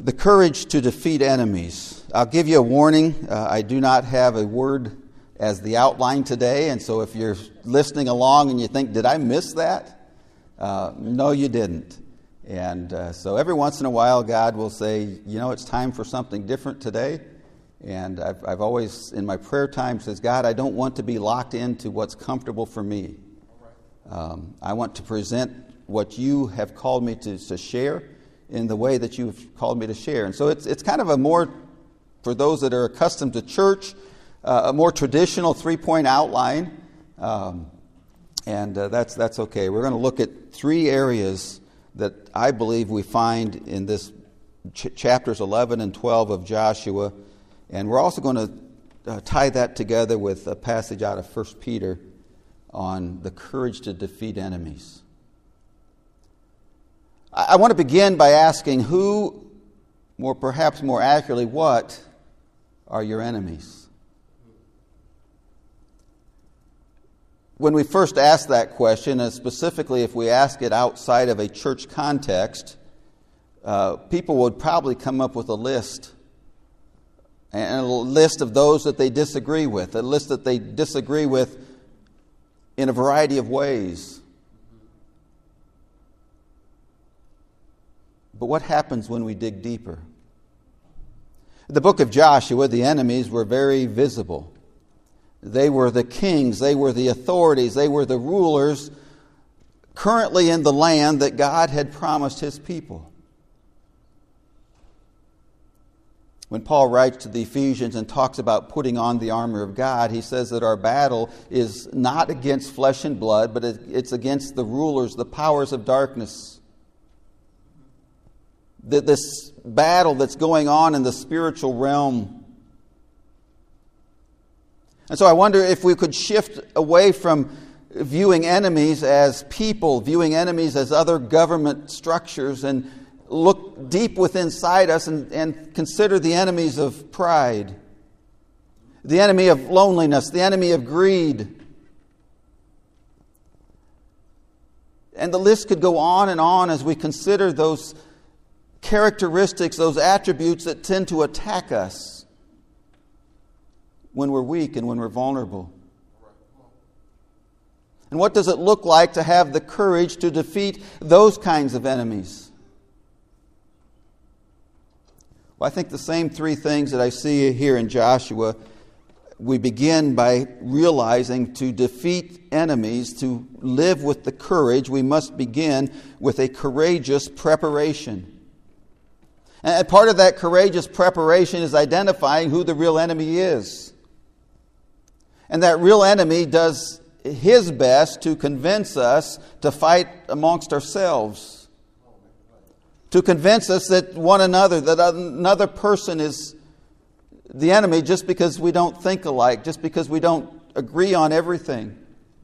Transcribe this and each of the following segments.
The courage to defeat enemies. I'll give you a warning. I do not have a word as the outline today, and so if you're listening along and you think, did I miss that? No, you didn't. And so every once in a while, God will say, you know, it's time for something different today. And I've always, in my prayer time, says, God, I don't want to be locked into what's comfortable for me. I want to present what you have called me to share in the way that you've called me to share. And so it's kind of a more, for those that are accustomed to church, a more traditional 3-point outline. And that's okay. We're going to look at 3 areas that I believe we find in this chapters 11 and 12 of Joshua. And we're also going to tie that together with a passage out of 1 Peter on the courage to defeat enemies. I want to begin by asking who, or perhaps more accurately, what are your enemies? When we first ask that question, and specifically if we ask it outside of a church context, people would probably come up with a list. And a list of those that they disagree with. A list that they disagree with in a variety of ways. But what happens when we dig deeper? In the book of Joshua, the enemies were very visible. They were the kings, they were the authorities, they were the rulers currently in the land that God had promised His people. When Paul writes to the Ephesians and talks about putting on the armor of God, he says that our battle is not against flesh and blood, but it's against the rulers, the powers of darkness. This battle that's going on in the spiritual realm. And so I wonder if we could shift away from viewing enemies as people, viewing enemies as other government structures, and look deep within inside us and consider the enemies of pride, the enemy of loneliness, the enemy of greed. And the list could go on and on as we consider those characteristics, those attributes that tend to attack us when we're weak and when we're vulnerable. And what does it look like to have the courage to defeat those kinds of enemies? Well, I think the same 3 things that I see here in Joshua, we begin by realizing to defeat enemies, to live with the courage, we must begin with a courageous preparation. And part of that courageous preparation is identifying who the real enemy is. And that real enemy does his best to convince us to fight amongst ourselves. To convince us that one another, that another person is the enemy just because we don't think alike, just because we don't agree on everything.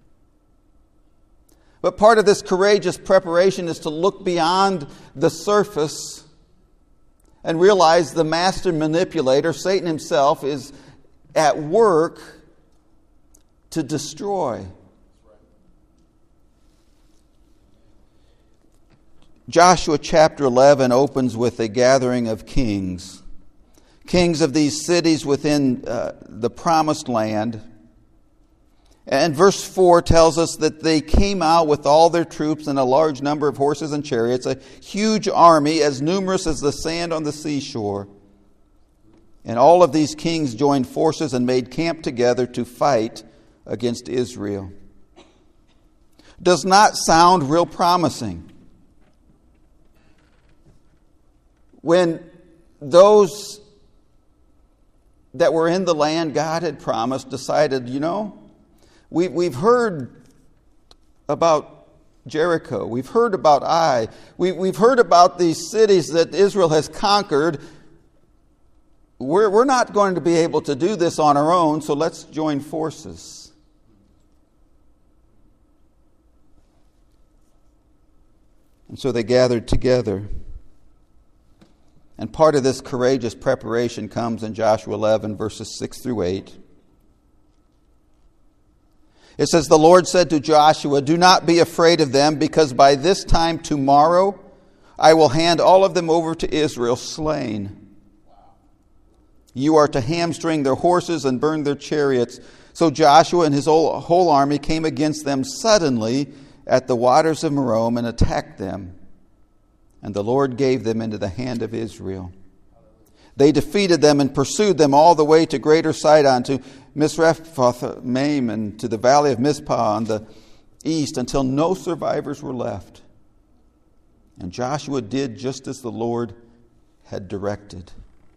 But part of this courageous preparation is to look beyond the surface and realize the master manipulator, Satan himself, is at work to destroy. Joshua chapter 11 opens with a gathering of kings. Kings of these cities within the promised land. And verse 4 tells us that they came out with all their troops and a large number of horses and chariots, a huge army as numerous as the sand on the seashore. And all of these kings joined forces and made camp together to fight against Israel. Does not sound real promising. When those that were in the land God had promised decided, you know, we've heard about Jericho. We've heard about Ai. We've heard about these cities that Israel has conquered. We're not going to be able to do this on our own, so let's join forces. And so they gathered together. And part of this courageous preparation comes in Joshua 11, verses 6 through 8. It says, "The Lord said to Joshua, 'Do not be afraid of them, because by this time tomorrow I will hand all of them over to Israel slain. You are to hamstring their horses and burn their chariots. So Joshua and his whole army came against them suddenly at the waters of Merom and attacked them. And the Lord gave them into the hand of Israel. They defeated them and pursued them all the way to Greater Sidon, to Misrephoth-maim, and to the valley of Mizpah on the east, until no survivors were left. And Joshua did just as the Lord had directed.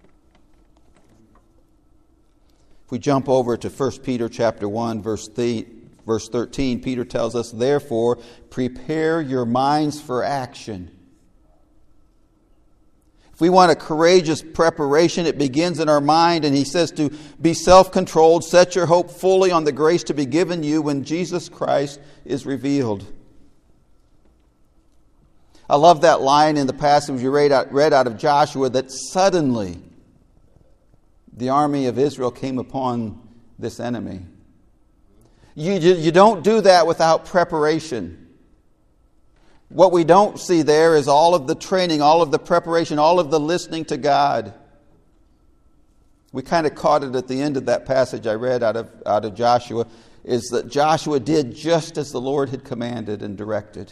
If we jump over to 1 Peter chapter 1, verse 13, Peter tells us, therefore, prepare your minds for action. If we want a courageous preparation, it begins in our mind, and he says to be self-controlled, set your hope fully on the grace to be given you when Jesus Christ is revealed. I love that line in the passage you read out of Joshua, that suddenly the army of Israel came upon this enemy. You don't do that without preparation. What we don't see there is all of the training, all of the preparation, all of the listening to God. We kind of caught it at the end of that passage I read out of Joshua, is that Joshua did just as the Lord had commanded and directed.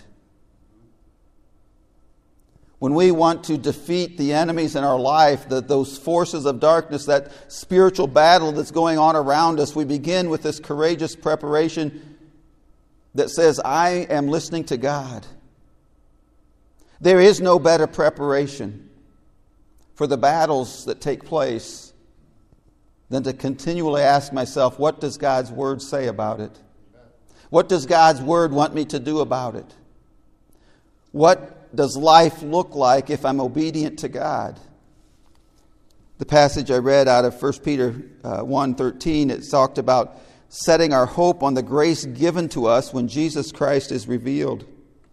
When we want to defeat the enemies in our life, those forces of darkness, that spiritual battle that's going on around us, we begin with this courageous preparation that says, I am listening to God. There is no better preparation for the battles that take place than to continually ask myself, what does God's Word say about it? What does God's Word want me to do about it? What does life look like if I'm obedient to God? The passage I read out of 1 Peter 1:13, it talked about setting our hope on the grace given to us when Jesus Christ is revealed.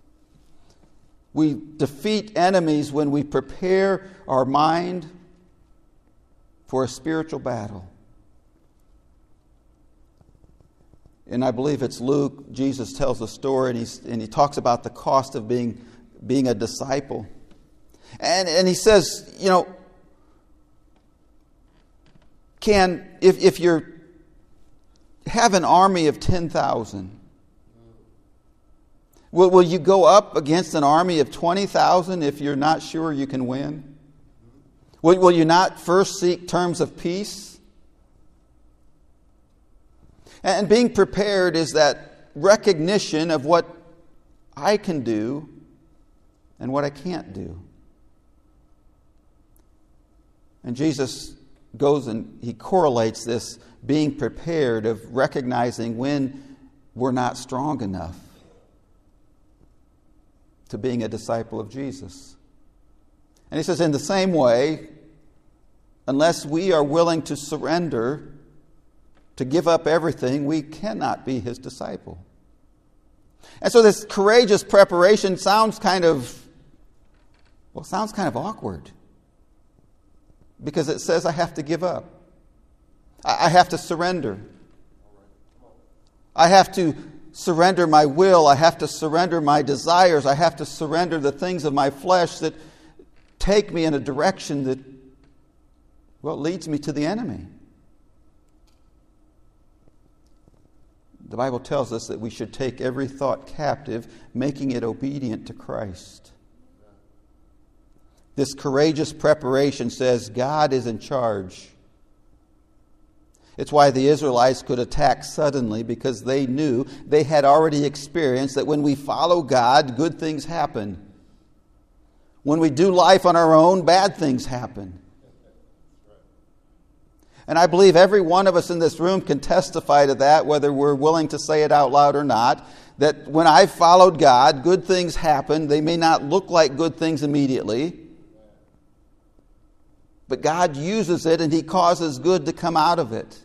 We defeat enemies when we prepare our mind for a spiritual battle. And I believe it's Luke, Jesus tells a story, and he talks about the cost of being a disciple. And he says, if you have an army of 10,000, will you go up against an army of 20,000 if you're not sure you can win? Will you not first seek terms of peace? And being prepared is that recognition of what I can do and what I can't do. And Jesus goes and he correlates this being prepared of recognizing when we're not strong enough to being a disciple of Jesus. And he says, in the same way, unless we are willing to surrender, to give up everything, we cannot be his disciple. And so this courageous preparation sounds kind of awkward. Because it says I have to give up. I have to surrender. I have to surrender my will. I have to surrender my desires. I have to surrender the things of my flesh that take me in a direction that, leads me to the enemy. The Bible tells us that we should take every thought captive, making it obedient to Christ. This courageous preparation says God is in charge. It's why the Israelites could attack suddenly, because they knew, they had already experienced that when we follow God, good things happen. When we do life on our own, bad things happen. And I believe every one of us in this room can testify to that, whether we're willing to say it out loud or not, that when I followed God, good things happen. They may not look like good things immediately, but God uses it and he causes good to come out of it.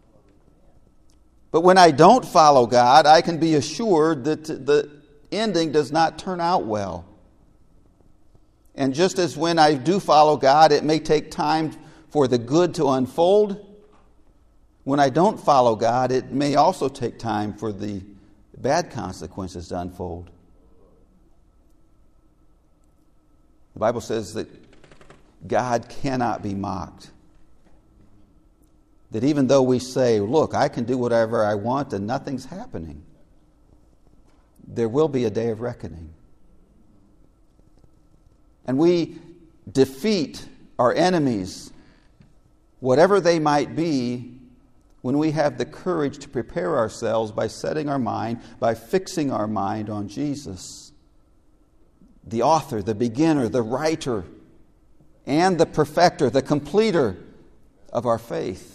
But when I don't follow God, I can be assured that the ending does not turn out well. And just as when I do follow God, it may take time for the good to unfold, when I don't follow God, it may also take time for the bad consequences to unfold. The Bible says that God cannot be mocked. That even though we say, look, I can do whatever I want and nothing's happening, there will be a day of reckoning. And we defeat our enemies, whatever they might be, when we have the courage to prepare ourselves by setting our mind, by fixing our mind on Jesus, the author, the beginner, the writer, and the perfecter, the completer of our faith.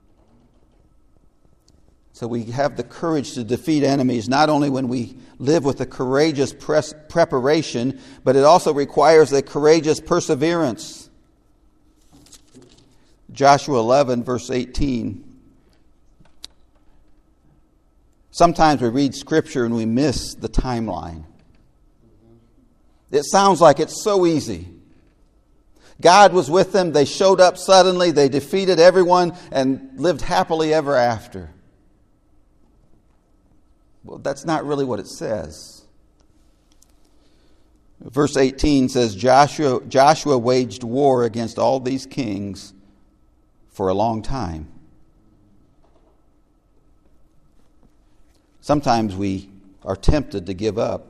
So we have the courage to defeat enemies not only when we live with a courageous preparation, but it also requires a courageous perseverance. Joshua 11, verse 18. Sometimes we read Scripture and we miss the timeline. It sounds like it's so easy. God was with them, they showed up suddenly, they defeated everyone and lived happily ever after. Well, that's not really what it says. Verse 18 says, Joshua waged war against all these kings for a long time. Sometimes we are tempted to give up.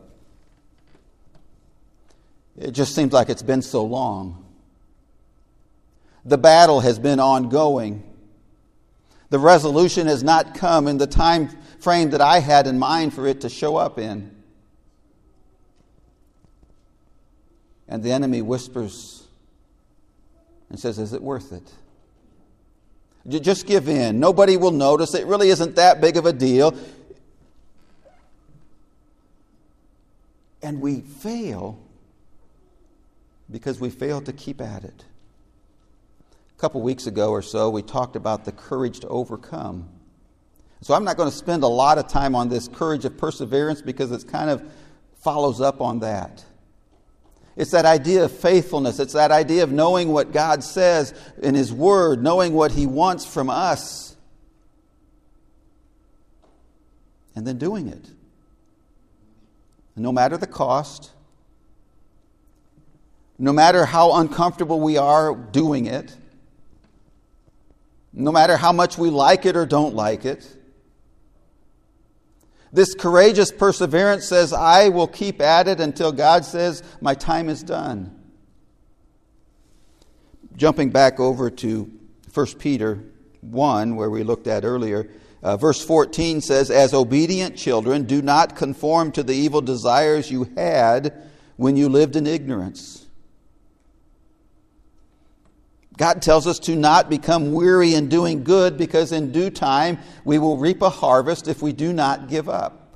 It just seems like it's been so long. The battle has been ongoing. The resolution has not come in the time frame that I had in mind for it to show up in. And the enemy whispers and says, is it worth it? Just give in. Nobody will notice. It really isn't that big of a deal. And we fail because we fail to keep at it. A couple weeks ago or so, we talked about the courage to overcome. So I'm not going to spend a lot of time on this courage of perseverance because it kind of follows up on that. It's that idea of faithfulness. It's that idea of knowing what God says in His Word, knowing what He wants from us, and then doing it. No matter the cost, no matter how uncomfortable we are doing it, no matter how much we like it or don't like it, this courageous perseverance says, I will keep at it until God says, my time is done. Jumping back over to 1 Peter 1, where we looked at earlier, verse 14 says, as obedient children, do not conform to the evil desires you had when you lived in ignorance. God tells us to not become weary in doing good, because in due time we will reap a harvest if we do not give up.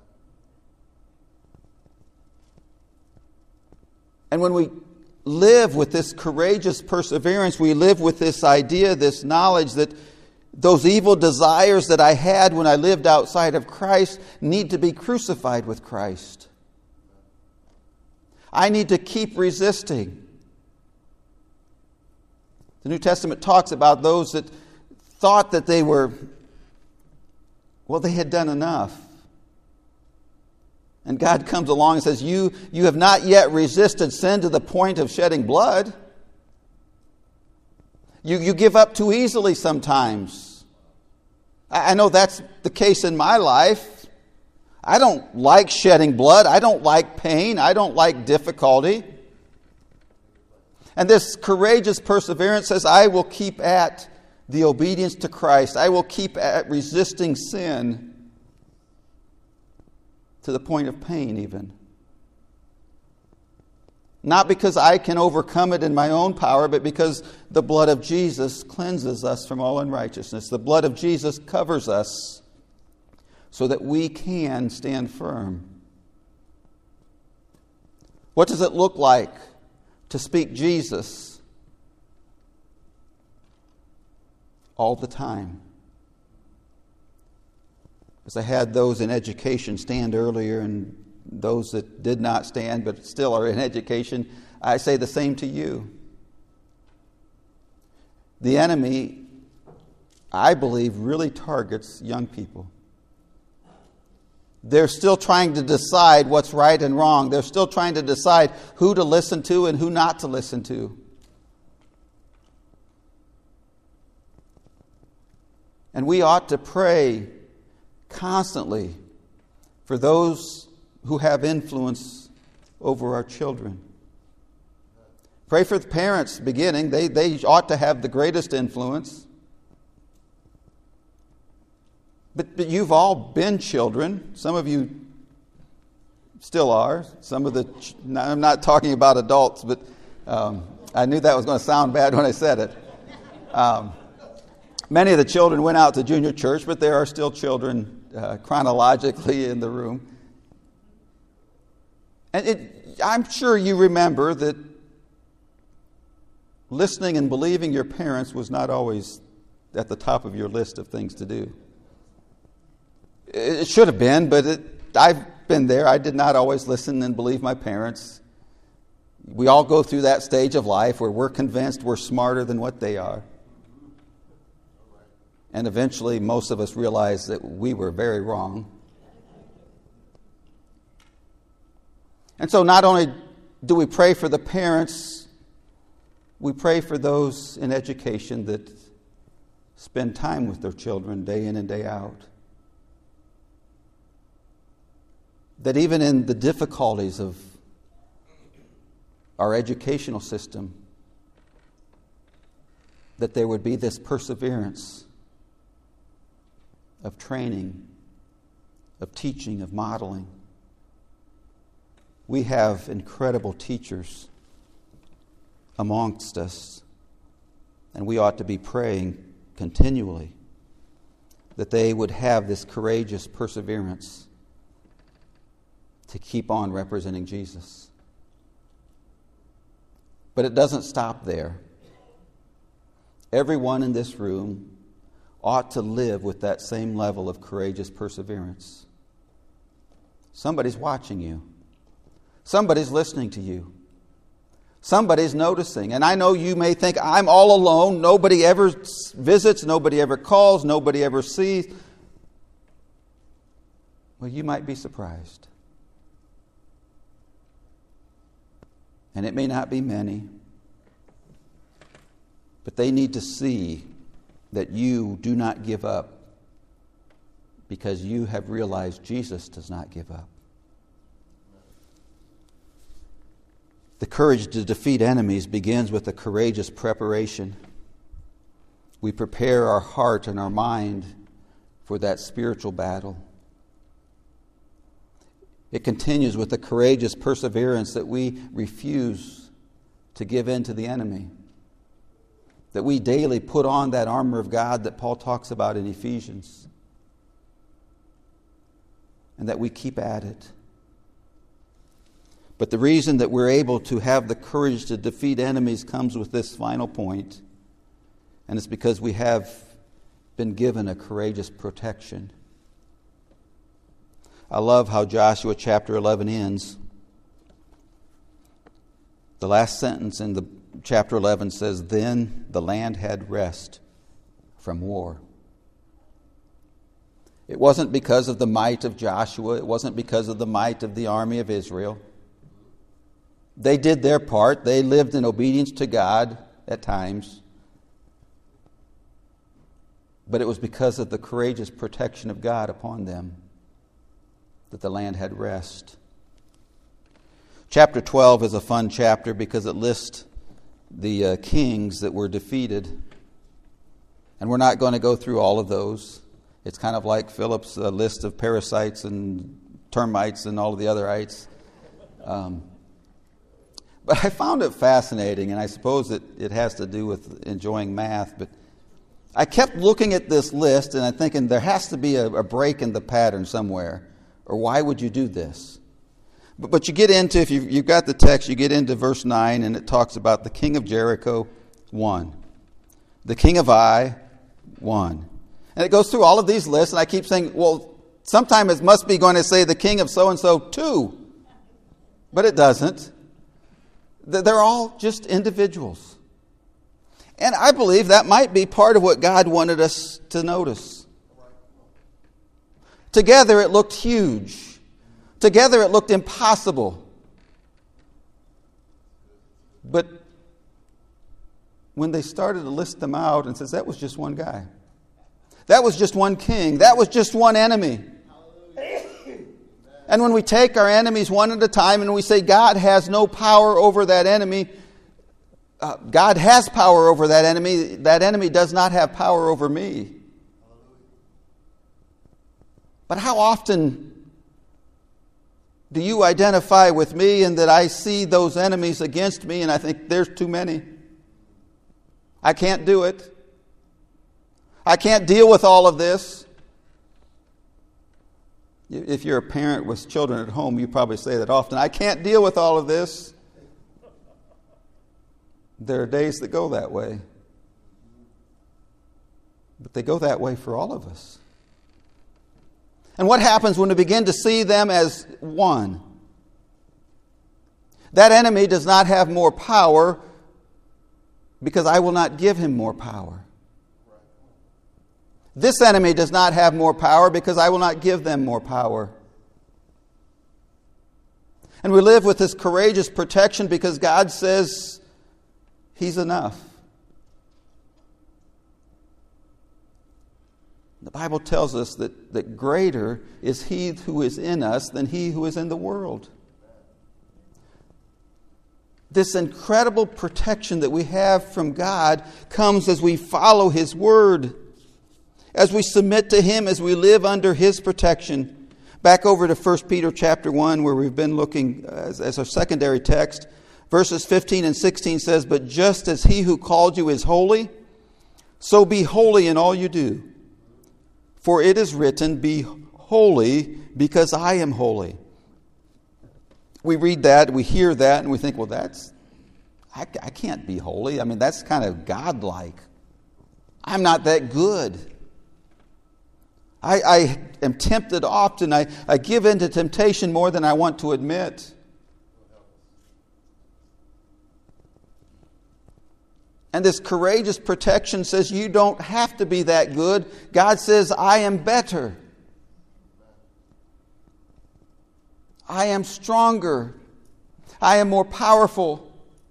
And when we live with this courageous perseverance, we live with this idea, this knowledge that those evil desires that I had when I lived outside of Christ need to be crucified with Christ. I need to keep resisting. The New Testament talks about those that thought that they had done enough. And God comes along and says, you have not yet resisted sin to the point of shedding blood. You give up too easily sometimes. I know that's the case in my life. I don't like shedding blood. I don't like pain. I don't like difficulty. And this courageous perseverance says, I will keep at the obedience to Christ. I will keep at resisting sin to the point of pain even. Not because I can overcome it in my own power, but because the blood of Jesus cleanses us from all unrighteousness. The blood of Jesus covers us so that we can stand firm. What does it look like to speak Jesus all the time? As I had those in education stand earlier, and those that did not stand but still are in education, I say the same to you. The enemy, I believe, really targets young people. They're still trying to decide what's right and wrong. They're still trying to decide who to listen to and who not to listen to. And we ought to pray constantly for those who have influence over our children. Pray for the parents beginning. They ought to have the greatest influence. But you've all been children. Some of you still are. I'm not talking about adults, but I knew that was going to sound bad when I said it. Many of the children went out to junior church, but there are still children chronologically in the room. And I'm sure you remember that listening and believing your parents was not always at the top of your list of things to do. It should have been, but I've been there. I did not always listen and believe my parents. We all go through that stage of life where we're convinced we're smarter than what they are. And eventually, most of us realize that we were very wrong. And so not only do we pray for the parents, we pray for those in education that spend time with their children day in and day out. That even in the difficulties of our educational system, that there would be this perseverance of training, of teaching, of modeling. We have incredible teachers amongst us, and we ought to be praying continually that they would have this courageous perseverance to keep on representing Jesus. But it doesn't stop there. Everyone in this room ought to live with that same level of courageous perseverance. Somebody's watching you. Somebody's listening to you. Somebody's noticing. And I know you may think, I'm all alone. Nobody ever visits. Nobody ever calls. Nobody ever sees. Well, you might be surprised. And it may not be many. But they need to see that you do not give up because you have realized Jesus does not give up. The courage to defeat enemies begins with a courageous preparation. We prepare our heart and our mind for that spiritual battle. It continues with a courageous perseverance that we refuse to give in to the enemy. That we daily put on that armor of God that Paul talks about in Ephesians. And that we keep at it. But the reason that we're able to have the courage to defeat enemies comes with this final point. And it's because we have been given a courageous protection. I love how Joshua chapter 11 ends. The last sentence in the chapter 11 says, "Then the land had rest from war." It wasn't because of the might of Joshua. It wasn't because of the might of the army of Israel. They did their part. They lived in obedience to God at times. But it was because of the courageous protection of God upon them that the land had rest. Chapter 12 is a fun chapter because it lists the kings that were defeated. And we're not going to go through all of those. It's kind of like Philip's list of parasites and termites and all of the other ites. But I found it fascinating, and I suppose it has to do with enjoying math. But I kept looking at this list, and I'm thinking there has to be a break in the pattern somewhere. Or why would you do this? But you get into, if you've got the text, you get into verse 9, and it talks about the king of Jericho, 1. The king of Ai, 1. And it goes through all of these lists, and I keep saying, well, sometime it must be going to say the king of so-and-so, 2. But it doesn't. They're all just individuals. And I believe that might be part of what God wanted us to notice. Together it looked huge. Together it looked impossible. But when they started to list them out and says, that was just one guy. That was just one king. That was just one enemy. And when we take our enemies one at a time and we say God has no power over that enemy, God has power over that enemy does not have power over me. But how often do you identify with me in that I see those enemies against me and I think there's too many? I can't do it. I can't deal with all of this. If you're a parent with children at home, you probably say that often. I can't deal with all of this. There are days that go that way. But they go that way for all of us. And what happens when we begin to see them as one? That enemy does not have more power because I will not give him more power. This enemy does not have more power because I will not give them more power. And we live with this courageous protection because God says He's enough. The Bible tells us that greater is He who is in us than he who is in the world. This incredible protection that we have from God comes as we follow His Word, as we submit to Him, as we live under His protection. Back over to 1 Peter chapter 1, where we've been looking as our secondary text. Verses 15 and 16 says, "But just as He who called you is holy, so be holy in all you do. For it is written, be holy because I am holy." We read that, we hear that, and we think, well, I can't be holy. I mean, that's kind of godlike. I'm not that good. I am tempted often. I give in to temptation more than I want to admit. And this courageous protection says you don't have to be that good. God says, I am better. I am stronger. I am more powerful.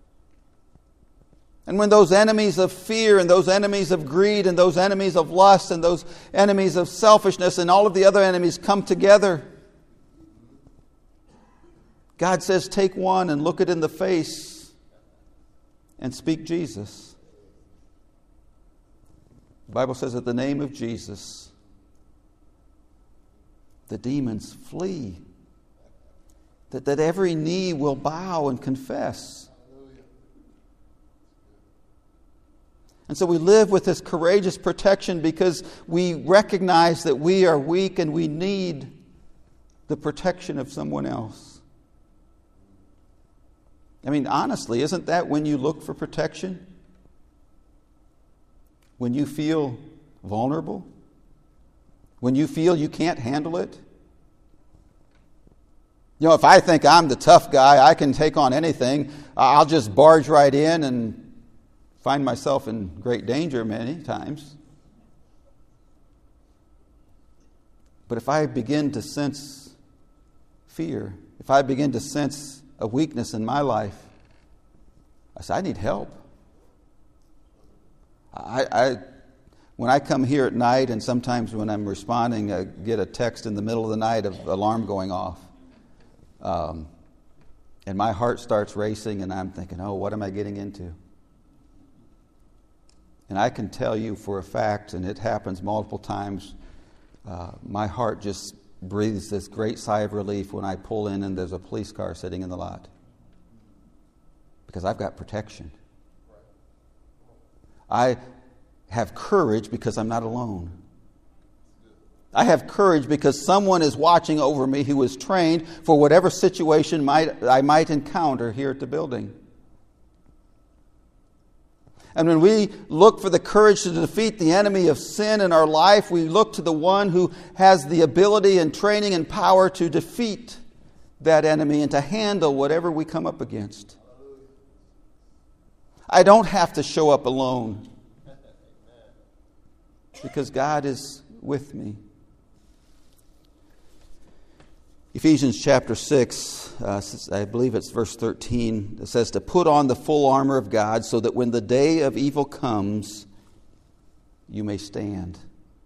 And when those enemies of fear and those enemies of greed and those enemies of lust and those enemies of selfishness and all of the other enemies come together, God says, take one and look it in the face and speak Jesus. The Bible says at the name of Jesus, the demons flee. That every knee will bow and confess. And so we live with this courageous protection because we recognize that we are weak and we need the protection of someone else. I mean, honestly, isn't that when you look for protection? When you feel vulnerable? When you feel you can't handle it? You know, if I think I'm the tough guy, I can take on anything, I'll just barge right in and find myself in great danger many times. But if I begin to sense fear, if I begin to sense a weakness in my life, I say, I need help. When I come here at night, and sometimes when I'm responding, I get a text in the middle of the night of alarm going off. And my heart starts racing, and I'm thinking, oh, what am I getting into? And I can tell you for a fact, and it happens multiple times, my heart just breathes this great sigh of relief when I pull in and there's a police car sitting in the lot. Because I've got protection. I have courage because I'm not alone. I have courage because someone is watching over me who is trained for whatever situation I might encounter here at the building. And when we look for the courage to defeat the enemy of sin in our life, we look to the one who has the ability and training and power to defeat that enemy and to handle whatever we come up against. I don't have to show up alone because God is with me. Ephesians chapter 6, I believe it's verse 13, it says to put on the full armor of God so that when the day of evil comes, you may stand.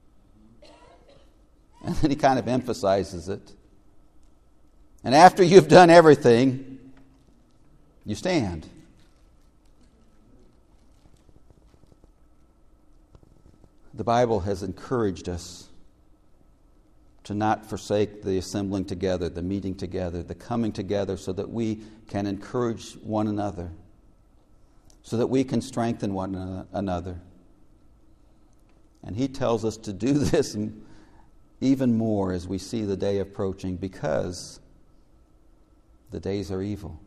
And then he kind of emphasizes it. And after you've done everything, you stand. The Bible has encouraged us to not forsake the assembling together, the meeting together, the coming together, so that we can encourage one another, so that we can strengthen one another. And he tells us to do this even more as we see the day approaching, because the days are evil.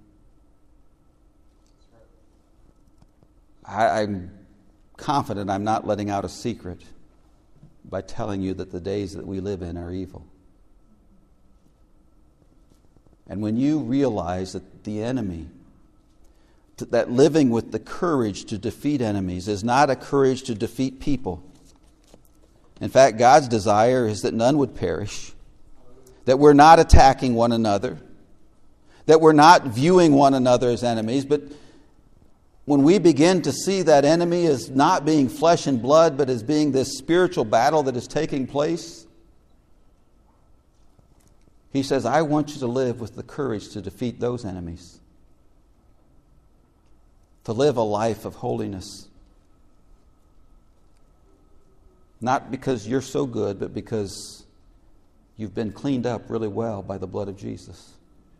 I'm confident I'm not letting out a secret by telling you that the days that we live in are evil. And when you realize that the enemy, that living with the courage to defeat enemies is not a courage to defeat people. In fact, God's desire is that none would perish, that we're not attacking one another, that we're not viewing one another as enemies, but when we begin to see that enemy as not being flesh and blood, but as being this spiritual battle that is taking place, he says, I want you to live with the courage to defeat those enemies, to live a life of holiness. Not because you're so good, but because you've been cleaned up really well by the blood of Jesus.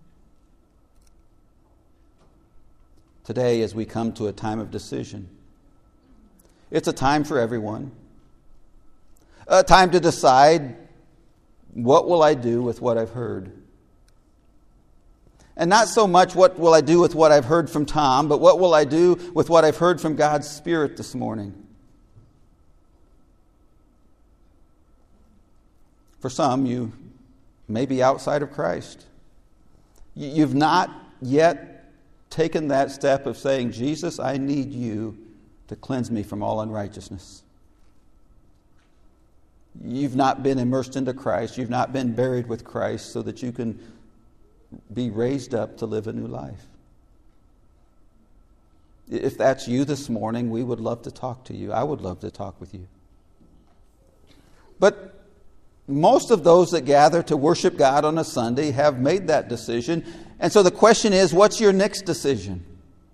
Today, as we come to a time of decision, it's a time for everyone. A time to decide, what will I do with what I've heard? And not so much what will I do with what I've heard from Tom, but what will I do with what I've heard from God's Spirit this morning? For some, you may be outside of Christ. You've not yet taken that step of saying, Jesus, I need you to cleanse me from all unrighteousness. You've not been immersed into Christ. You've not been buried with Christ so that you can be raised up to live a new life. If that's you this morning, we would love to talk to you. I would love to talk with you. But most of those that gather to worship God on a Sunday have made that decision. And so the question is, what's your next decision?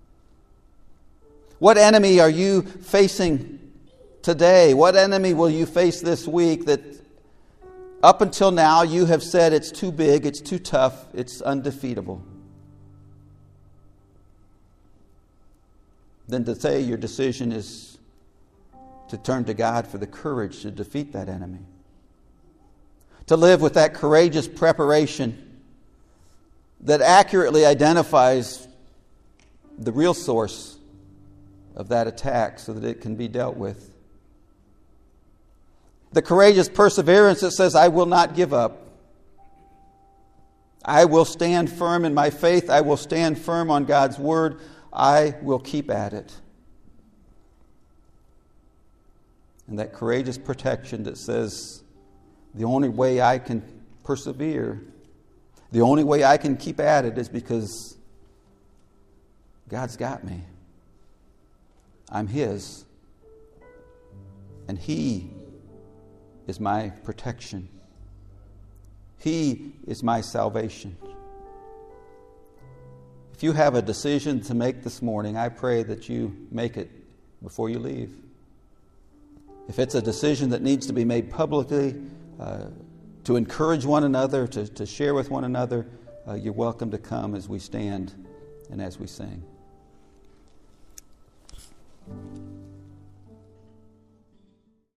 What enemy are you facing today? What enemy will you face this week that up until now you have said it's too big, it's too tough, it's undefeatable? Then to say your decision is to turn to God for the courage to defeat that enemy. To live with that courageous preparation that accurately identifies the real source of that attack so that it can be dealt with. The courageous perseverance that says, I will not give up. I will stand firm in my faith. I will stand firm on God's word. I will keep at it. And that courageous protection that says, the only way I can persevere, the only way I can keep at it is because God's got me. I'm His. And He is my protection. He is my salvation. If you have a decision to make this morning, I pray that you make it before you leave. If it's a decision that needs to be made publicly, to encourage one another, to share with one another, you're welcome to come as we stand and as we sing.